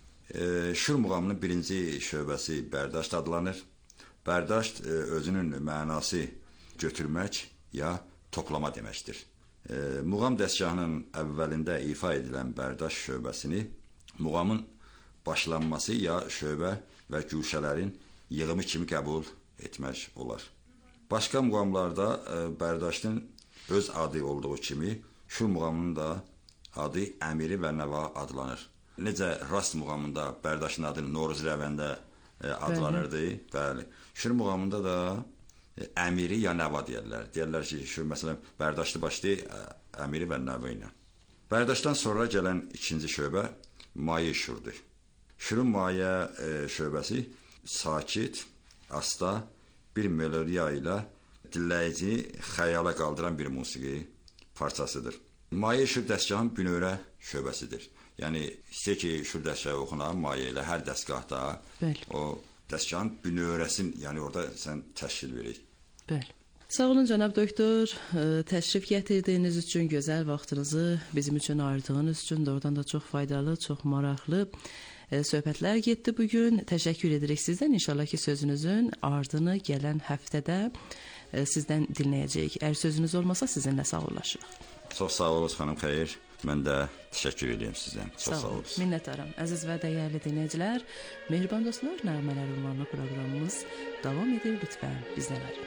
S7: Şur muğamının birinci şöbəsi Bərdəşt adlanır. Bərdəşt özünün mənası götürmək ya toplama deməkdir. Muğam dəstgahının əvvəlində ifa edilən Bərdəşt şöbəsini muğamın başlanması ya şöbə və güşələrin yığımı kimi qəbul etmək olar. Başqa muğamlarda Bərdəştin öz adı olduğu kimi Şur muğamının da adı Əmiri və Nəva adlanır. Necə rast muğamında Bərdəştin adı Noruz Rəvəndə adlanırdı. Bəli. Şur muğamında da Əmiri ya Nəva deyərlər. Deyərlər ki, Şur məsələn Bərdəşli başlayır Əmiri və Nəva ilə. Bərdəşdən sonra gələn ikinci şöbə Mayə Şurdur. Şurun Mayə şöbəsi sakit, asta bir melodiya ilə dinləyicini xəyala qaldıran bir musiqi parçasıdır. Mayə Şur dəstgahın bünövrə şöbəsidir. Yəni, istəyir ki, Şur dəstgahı oxunan Mayə ilə hər dəstgahda o dəstgahın bünövrəsini, yəni orada sən təşkil verir.
S1: Bəli. Sağ olun cənab doktor, təşrif gətirdiyiniz üçün, gözəl vaxtınızı bizim üçün ayırdığınız üçün doğrudan da çox faydalı, çox maraqlı söhbətlər getdi bugün. Təşəkkür edirik sizdən. İnşallah ki, sözünüzün ardını gələn həftədə sizdən dinləyəcəyik. Əgər sözünüz olmasa sizinlə sağollaşırıq.
S7: Çox sağ olun xanım Xeyir. Mən də təşəkkür edirəm sizdən. Çox sağ olun.
S1: Minnətdaram. Əziz və dəyərli dinləyicilər, Mehriban dostlar, Nəğmələr ünvanlı proqramımız davam edir. Lütfən bizdən ayrılmayın.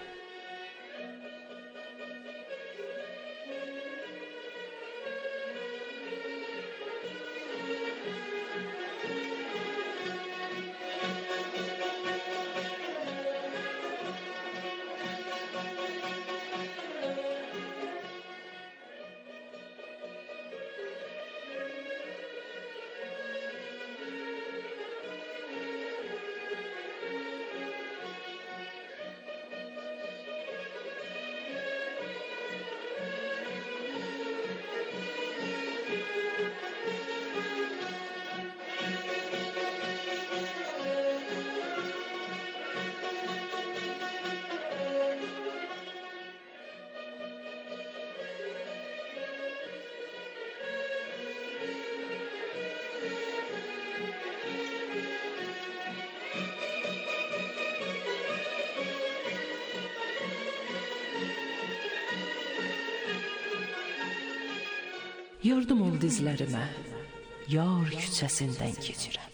S1: Yardım ol dizlərimə, yar küçəsindən keçirəm.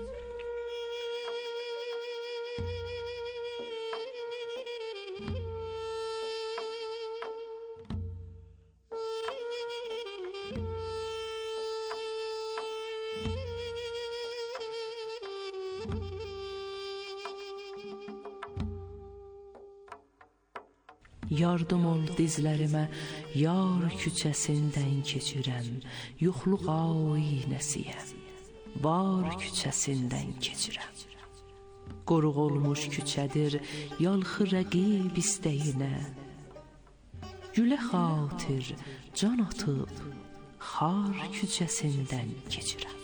S1: Yardım ol dizlərimə, yar küçəsindən keçirəm, yoxluq aynəsiyəm, var küçəsindən keçirəm. Qoruq olmuş küçədir, yalxı rəqib istəyinə, gülə xatir, can atıb, xar küçəsindən keçirəm.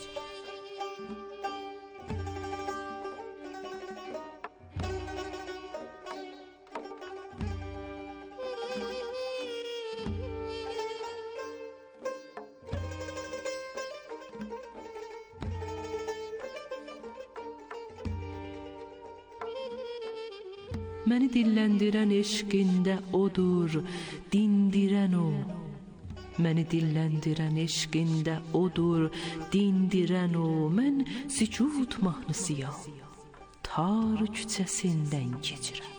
S1: Məni dilləndirən eşqində odur, dindirən o. Məni dilləndirən eşqində odur, dindirən o. Mən sükut mahnısıyam, tar küçəsindən keçirəm.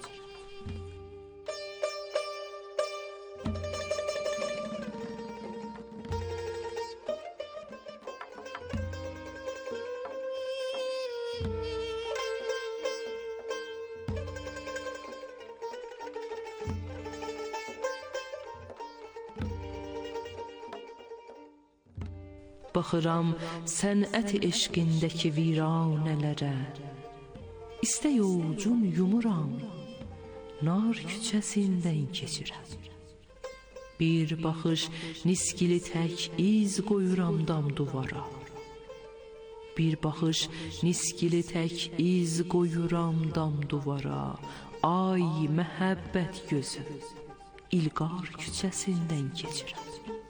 S1: Baxıram sənət eşqindəki viranələrə, İstək ovucum yumuram, nar küçəsindən keçirəm. Bir baxış niskili tək iz qoyuram dam duvara, Bir baxış niskili tək iz qoyuram dam duvara, Ay məhəbbət gözü, İlqar küçəsindən keçirəm.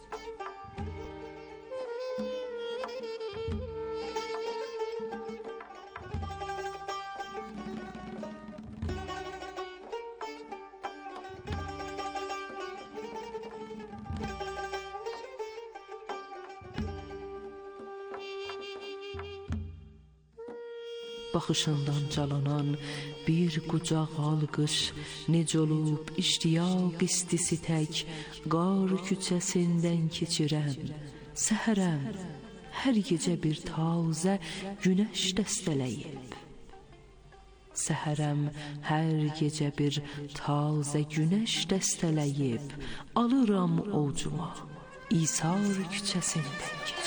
S1: Baxışından calanan bir qucaq alqış, necə olub iştiyaq istisi tək, qar küçəsindən keçirəm. Səhərəm, hər gecə bir tazə günəş dəstələyib. Səhərəm, hər gecə bir tazə günəş dəstələyib, alıram ovcuma, İsar küçəsindən keçirəm.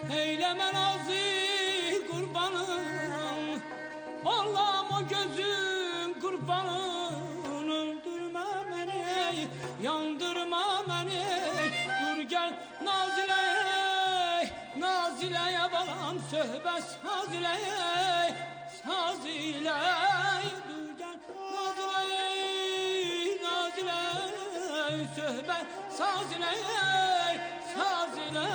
S4: eyleme nazı kurbanım. Allah'ım o gözün kurbanın, öldürme beni, yandırma beni. Dur gel Nazileye, Nazileye balam, söhbət saz ile, saz ile. Dur gel Nazileye, Nazileye, söhbət saz ile, saz ile.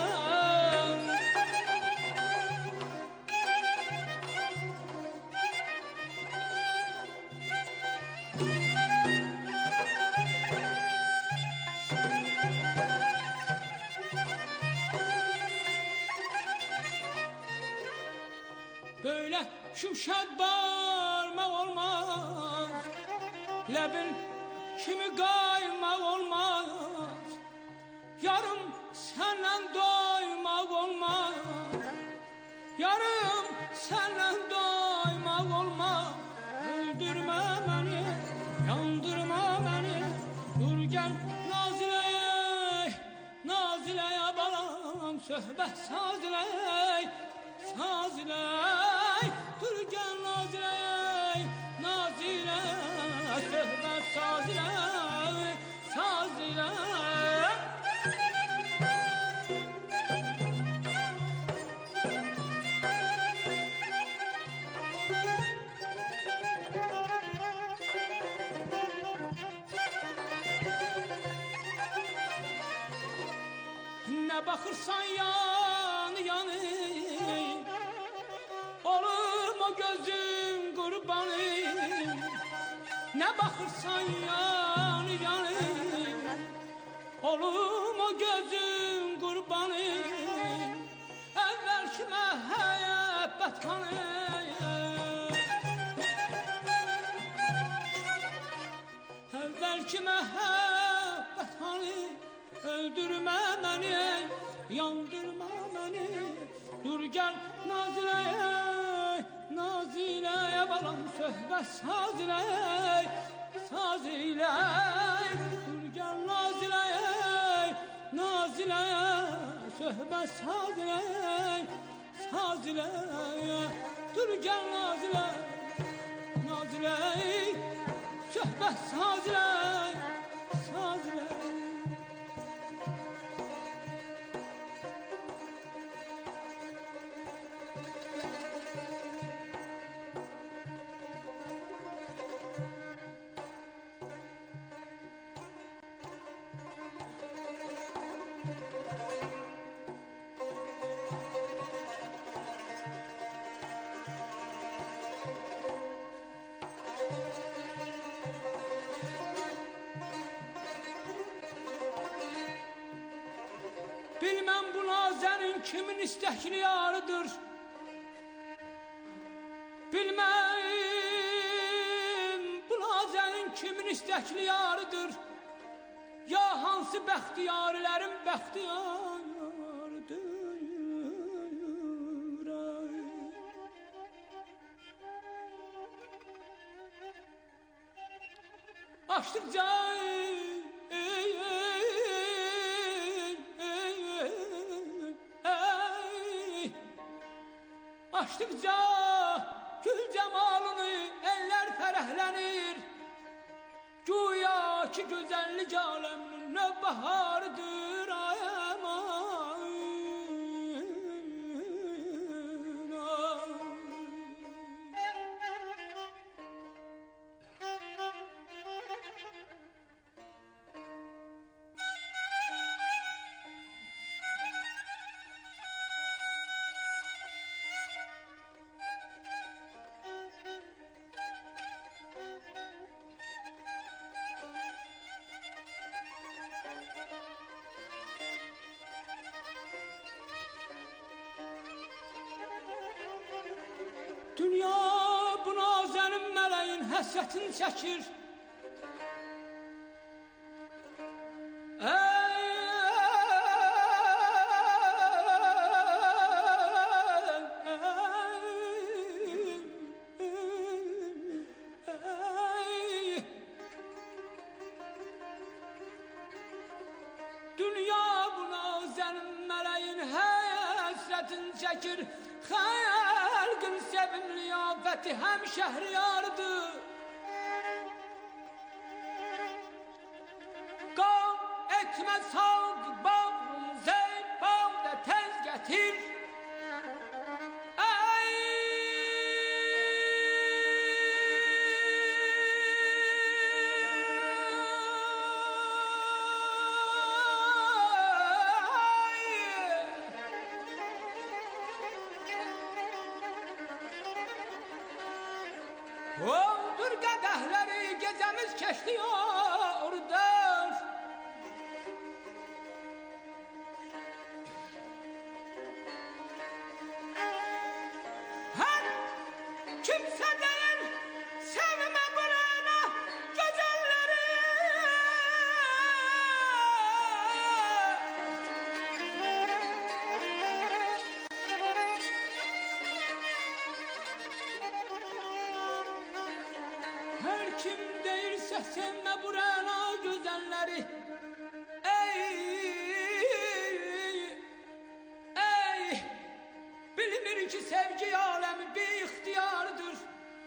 S4: Böyle şümşad bağırmak olmaz, lebin kimi kaymak olmaz. Yarım senden doymak olmaz, yarım senden doymak olmaz. Öldürme beni, yandırma beni. Dur gel Nazileye, Nazileye balam, söhbət saz ile, saz ile. Dur gel Nazileye, Nazileye, söhbət saz ile, saz ile. Ne bakırsan yan yanı, oğlum o gözün kurbanı. Ne bakırsan yan yanı, oğlum o gözün kurbanı. Evvelki mehabbet kanı, evvelki mehabbet kanı. Öldürme beni, yandırma beni. Dur gel Nazileye, Nazileye balam, söhbət saz ile, saz ile. Dur gel Nazileye, Nazileye, söhbət saz ile, saz ile. Dur gel Nazileye, Nazileye, söhbət saz ile, saz ile. Bilmem bu nazenin kimin istekli yarıdır. Bilmem bu nazenin kimin istekli yarıdır. Ya hansı bəxtiyarlərin bəxtiyarıdır. Açdıkca açtıkça gül cemalını eller fərəhlənir. Güya ki güzellik aleminin ne baharıdır ayaman. Dünya bu nazenin meleğin həsrətini çəkir. Dünya bu nazenin meleğin həsrətini həsrətin çəkir. Xalqın sevimli afəti həm şəhriyardır. Qam etmə sağ bağım zeyn bağda tez gətir. Oldur qədəhləri gecəmiz keçdiyordur. Hər kimsə deyir sevmə burana gözəlləri. Her kim değilse sevme burana güzelleri. Ey, ey, bilinir ki sevgi alemi bir ihtiyardır.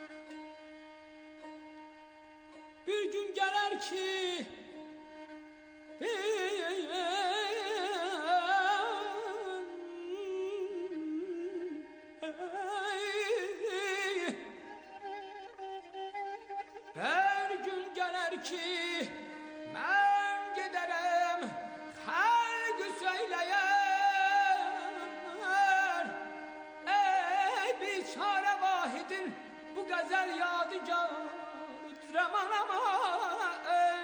S4: Bir gün gelir ki her gün gelir ki ben giderim halkı söyleyen. Ey biçare vahidin bu gazel yadigar aman aman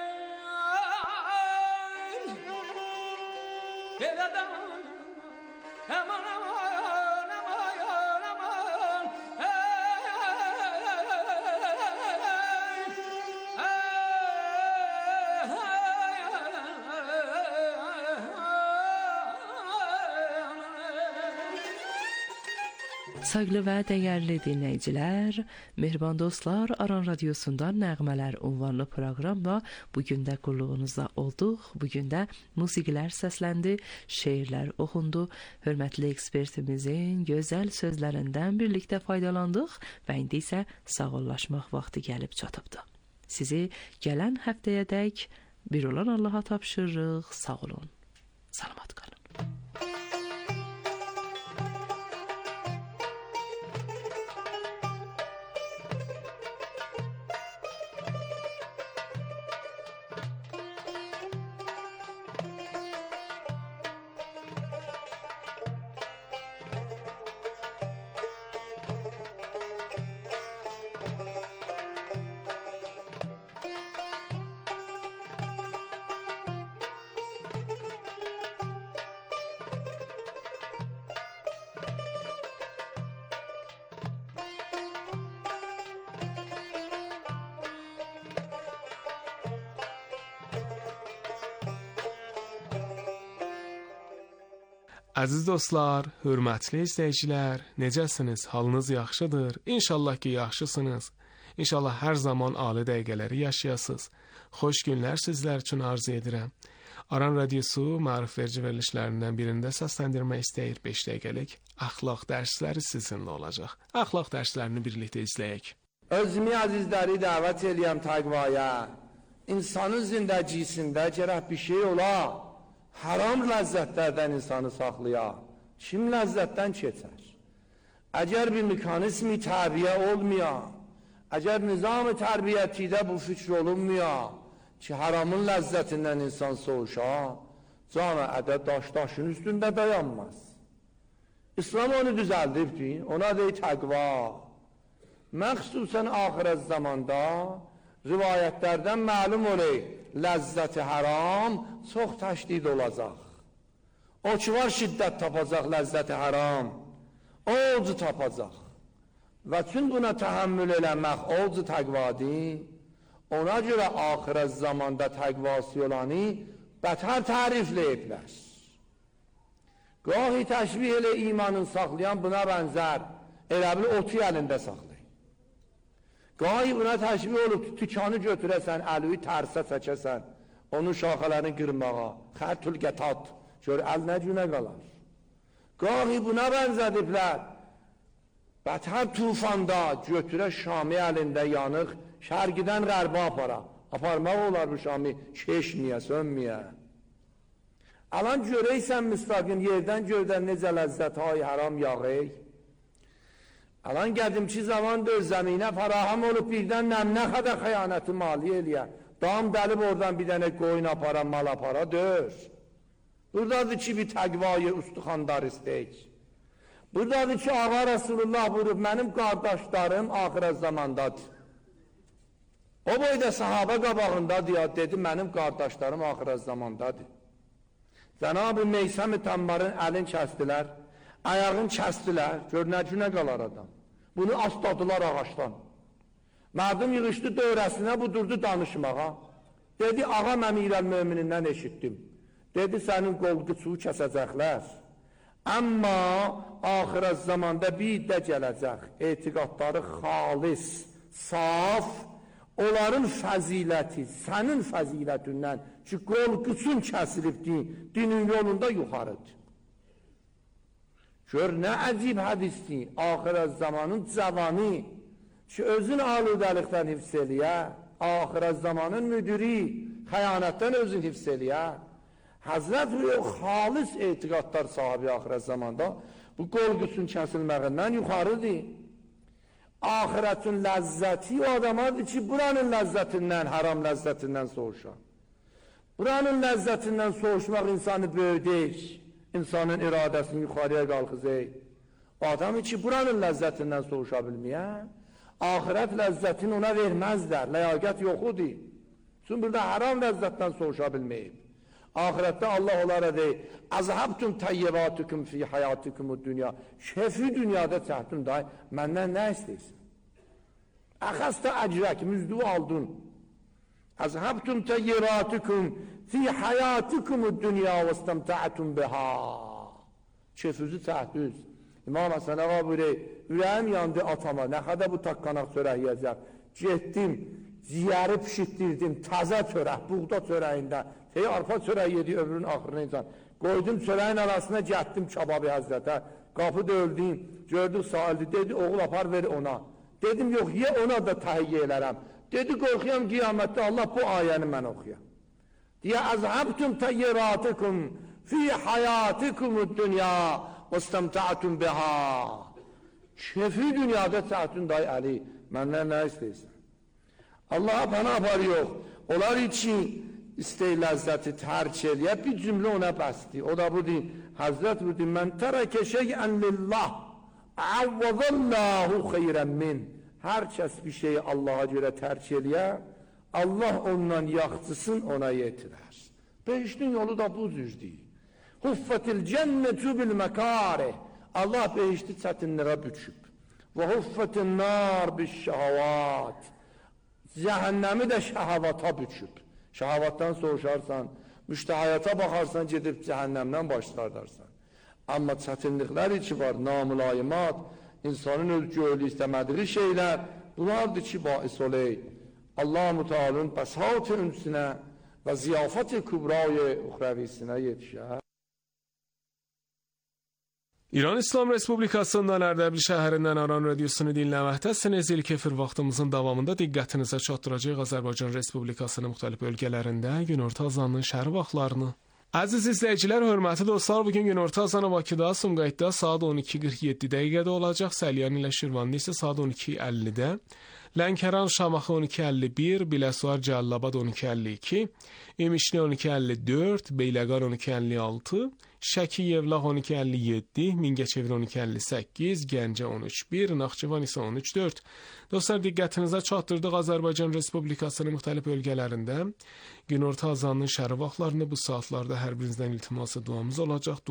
S4: Beladan aman aman aman aman
S1: Sayıqlı və dəyərli dinləyicilər, mehriban dostlar, Aran Radiosu'nda Nəğmələr unvanlı proqramla bugün də qulluğunuzda olduq. Bugün də musiqilər səsləndi, şeirlər oxundu. Hörmətli ekspertimizin gözəl sözlərindən birlikdə faydalandıq və indi isə sağollaşmaq vaxtı gəlib çatıbdı. Sizi gələn həftəyədək bir olan Allaha tapşırırıq. Sağ olun, salamat qalın.
S8: Əziz dostlar, hörmətli izləyicilər, necəsiniz? Halınız yaxşıdır? İnşallah ki, yaxşısınız. İnşallah hər zaman ali dəqiqələri yaşayasınız. Xoş günlər sizlər üçün arzu edirəm. Aran Radiosu maarifverici verilişlərindən birində səsləndirmək istəyir 5 dəqiqəlik. Əxlaq dərsləri sizinlə olacaq. Əxlaq dərslərini birlikdə izləyək.
S9: Özümü əzizləri dəvət eləyəm təqvaya. İnsanın zindəcisində gərək bir şey ola. Haram ləzzətlərdən insanı saxlaya. Kim ləzzətdən keçər? Əgər bir mekanizmi tərbiyə olmaya, əgər nizam tərbiyyətidə bu fikr olunmaya ki, haramın ləzzətindən insan soğuşa, canı ədəd daşın üstündə dayanmaz. İslam onu düzəldibdi, ona deyir təqva. Məxsusən axirət zamanda rivayətlərdən məlum olur, ləzzəti haram çox təşdid olacaq. O ki var şiddət tapacaq ləzzəti haram, olcu tapacaq. Və çün buna təhəmmül eləmək olcu təqvadır, ona görə axirət zamanda təqvası olanı bətər tərifləyiblər. Qahi təşbih elə imanın saxlayan buna bənzər, elə bil otu əlində saxlayır. Qahi buna təşbih olub, tükanı götürəsən, əliyi tərsə çəkəsən, onun şaxələrini qırmağa, xərtül qətat, gör əl nə günə qalar. Qahi buna bənzədiblər. Bətər tufanda götürə Şami əlində yanıq, şərqidən qərbə apara. Aparmaq olar bu Şami, keşməyə, sönməyə. Alan görəysən müstaqim, yerdən gördən necə ləzzət-hay haram yağır. Alan qədimki zaman döz zəminə faraham olub birdən nəmnə qədər xəyanəti mali eləyə. Dam dəlib oradan bir dənə qoyun apara, mal apara, döz. Buradadır ki, bir təqvayı ustuxandar istəyik. Buradadır ki, Ağa Rasulullah buyurub, mənim qardaşlarım axirət zamandadır. O boyda sahabə qabağındadır ya, dedi, mənim qardaşlarım axirət zamandadır. Cənab-ı Meysəm-i Tammarın əlin kəstilər, ayağın kəstilər, gör nə günə qalar adam. Bunu asladılar ağaçdan. Mərdim yığışdı dövrəsinə, bu durdu danışmağa. Dedi, ağa Əmirəl Möminindən eşitdim. Dedi, sənin qolqıçuğu kəsəcəklər. Amma axirət zamanda bir də gələcək. Etiqadları xalis, saf, onların fəziləti, sənin fəzilətindən ki, qolqıçun kəsilibdir, dinin yolunda yuxarıdır. Gör, nə əcib hədisdir, axirət zamanın cavanı ki, özün aludəlikdən hifz eləyə, axirət zamanın müdiri, xəyanətdən özün hifz eləyə. Həzrət xalis etiqadlar sahibi axirət zamanda bu qolqüsün kəsilməğindən yuxarıdır. Axirətin ləzzəti o adamadır ki, buranın ləzzətindən, haram ləzzətindən soğuşar. Buranın ləzzətindən soğuşmaq insanı böyüdür, insanın iradəsini yuxarıya qalxızır. O adamı ki, buranın ləzzətindən soğuşa bilməyən, axirət ləzzətini ona verməzlər, ləyaqət yoxudur. Çünki burada haram ləzzətdən soğuşa bilməyib. Ahirette Allah onlara deyir, azhabtum tayyibatukum fi hayatikumud dünya. Şefi dünyada çəhdin dahi, məndən nə istəyirsən? Əxəstə əcrək, müzdü aldın. Azhabtum tayyibatukum fi hayatikumud dünya və istamta'tum biha. Şefüzü çəhdüz. İmam Həsən ağa buyuruyor, ürəyim yandı atama, nə qədər bu taqqanaq çörək yiyəcək. Getdim, ciyəri pişitdirdim, təzə çörək, buğda çörəyində. Arpa çörək yedi ömrünün axırına insan. Qoydum çörəyin arasına, gətdim Kəbabi Həzrətə. Qapı döldüm, gördük sahildi, dedi oğul apar ver ona. Dedim yox, ye ona da təhiyyə elərəm. Dedi qorxuyam qiyamətdə Allah bu ayəni mən oxuyam. Diyə əzhabtum təyyiratikum fi hayatikumud dünya və istamta'tum biha. Şefi dünyada çəhdin dayı Əli, məndən nə istəyirsən? Allah'a bana apar yox. Onlar için istey ləzzəti tərk eləyə, bir cümlə ona bəsdir. O da budur, Həzrət budur, mən tərəkə şeyən lillah, əvvəzəllahu xeyrən min. Hər kəs bir şeyi Allaha görə tərk eləyə, Allah ondan yaxçısın ona yetirər. Behiştin yolu da bu cüzdür. Huffətil cənnətü bil məkarih. Allah behişti çətinlərə büküb. Və huffətil nar bil şəhavat. Cəhənnəmi də şəhəvata büküb. Şəhavatdan soğuşarsan, müştəhayata baxarsan, gedib cəhənnəmdən başlardarsan. Amma çətinliklər içi var, namülayimat, insanın özgürlüyü istəmədiği şeylər, bunlardır ki, bais oley. Allah-u Teala'nın bəsat-ı ünsünə və ziyafət-i kübrayı uxravisinə yetişər.
S8: İran İslam Respublikasından Ərdəbil şəhərindən Aran radiosunu dinləməkdəsiniz. İlk efir vaxtımızın davamında diqqətinizə çatdıracaq Azərbaycan Respublikasının müxtəlif bölgələrində günorta azanının şəhər vaxtlarını. Əziz izləyicilər, hörmətli dostlar, bugün günorta azanı Bakıda, Sumqayıtda saat 12:47 dəqiqədə olacaq, Səlyan ilə Şirvanda isə saat 12:50-də, Lənkəran Şamaxı 12:51, Biləsuvar Cəllabad 12:52, İmişli 12:54, Beyləqan 12:56, Şəki Yevlax 12:57, Mingəçevir 12:58, Gəncə 13:1, Naxçıvan isə 13:4. Dostlar, diqqətinizə çatdırdıq Azərbaycan Respublikasının müxtəlif bölgələrində günorta azanının şəhər vaxtlarını bu saatlarda hər birinizdən iltiması duamız olacaq.